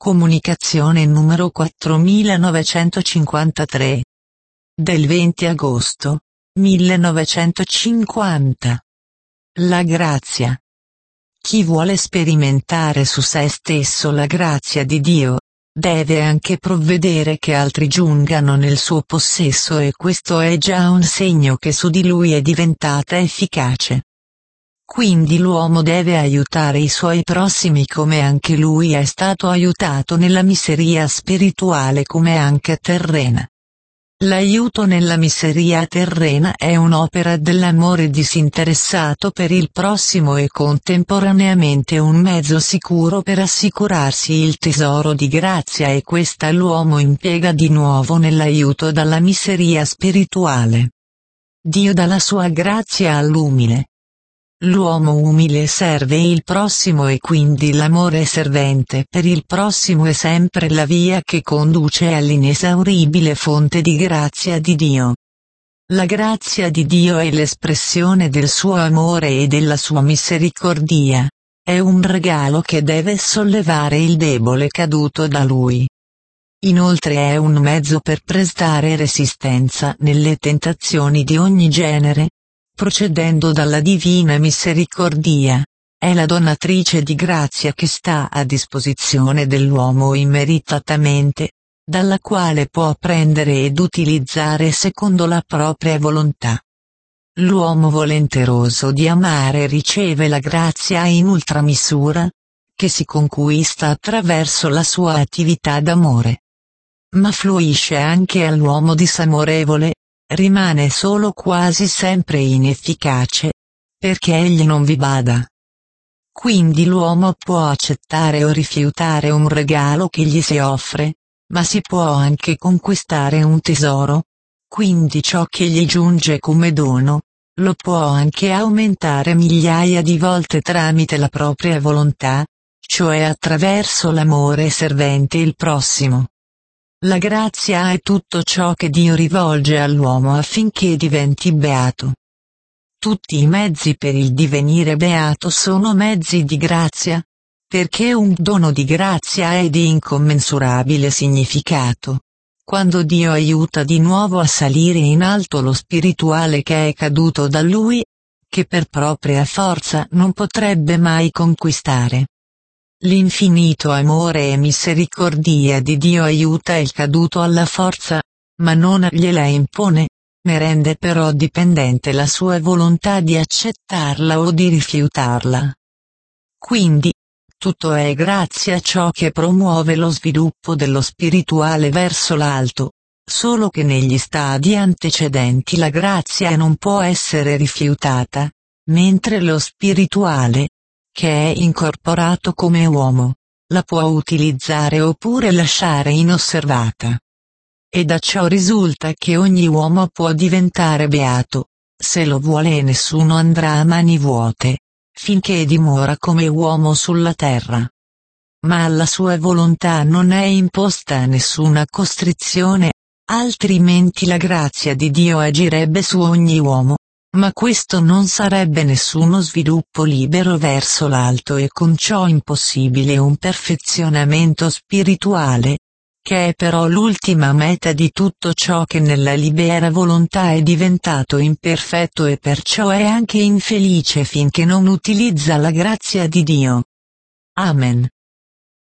Comunicazione numero 4953. Del 20 agosto 1950. La grazia. Chi vuole sperimentare su se stesso la grazia di Dio, deve anche provvedere che altri giungano nel suo possesso, e questo è già un segno che su di lui è diventata efficace. Quindi l'uomo deve aiutare i suoi prossimi come anche lui è stato aiutato nella miseria spirituale come anche terrena. L'aiuto nella miseria terrena è un'opera dell'amore disinteressato per il prossimo e contemporaneamente un mezzo sicuro per assicurarsi il tesoro di grazia, e questa l'uomo impiega di nuovo nell'aiuto dalla miseria spirituale. Dio dà la sua grazia all'umile. L'uomo umile serve il prossimo e quindi l'amore servente per il prossimo è sempre la via che conduce all'inesauribile fonte di grazia di Dio. La grazia di Dio è l'espressione del suo amore e della sua misericordia. È un regalo che deve sollevare il debole caduto da lui. Inoltre è un mezzo per prestare resistenza nelle tentazioni di ogni genere, procedendo dalla divina misericordia. È la donatrice di grazia che sta a disposizione dell'uomo immeritatamente, dalla quale può prendere ed utilizzare secondo la propria volontà. L'uomo volenteroso di amare riceve la grazia in ultramisura, che si conquista attraverso la sua attività d'amore. Ma fluisce anche all'uomo disamorevole, rimane solo quasi sempre inefficace, perché egli non vi bada. Quindi l'uomo può accettare o rifiutare un regalo che gli si offre, ma si può anche conquistare un tesoro, quindi ciò che gli giunge come dono, lo può anche aumentare migliaia di volte tramite la propria volontà, cioè attraverso l'amore servente il prossimo. La grazia è tutto ciò che Dio rivolge all'uomo affinché diventi beato. Tutti i mezzi per il divenire beato sono mezzi di grazia, perché un dono di grazia è di incommensurabile significato. Quando Dio aiuta di nuovo a salire in alto lo spirituale che è caduto da lui, che per propria forza non potrebbe mai conquistare. L'infinito amore e misericordia di Dio aiuta il caduto alla forza, ma non gliela impone, ne rende però dipendente la sua volontà di accettarla o di rifiutarla. Quindi, tutto è grazie a ciò che promuove lo sviluppo dello spirituale verso l'alto, solo che negli stadi antecedenti la grazia non può essere rifiutata, mentre lo spirituale, che è incorporato come uomo, la può utilizzare oppure lasciare inosservata. E da ciò risulta che ogni uomo può diventare beato, se lo vuole, e nessuno andrà a mani vuote, finché dimora come uomo sulla terra. Ma alla sua volontà non è imposta nessuna costrizione, altrimenti la grazia di Dio agirebbe su ogni uomo. Ma questo non sarebbe nessuno sviluppo libero verso l'alto e con ciò impossibile un perfezionamento spirituale, che è però l'ultima meta di tutto ciò che nella libera volontà è diventato imperfetto e perciò è anche infelice finché non utilizza la grazia di Dio. Amen.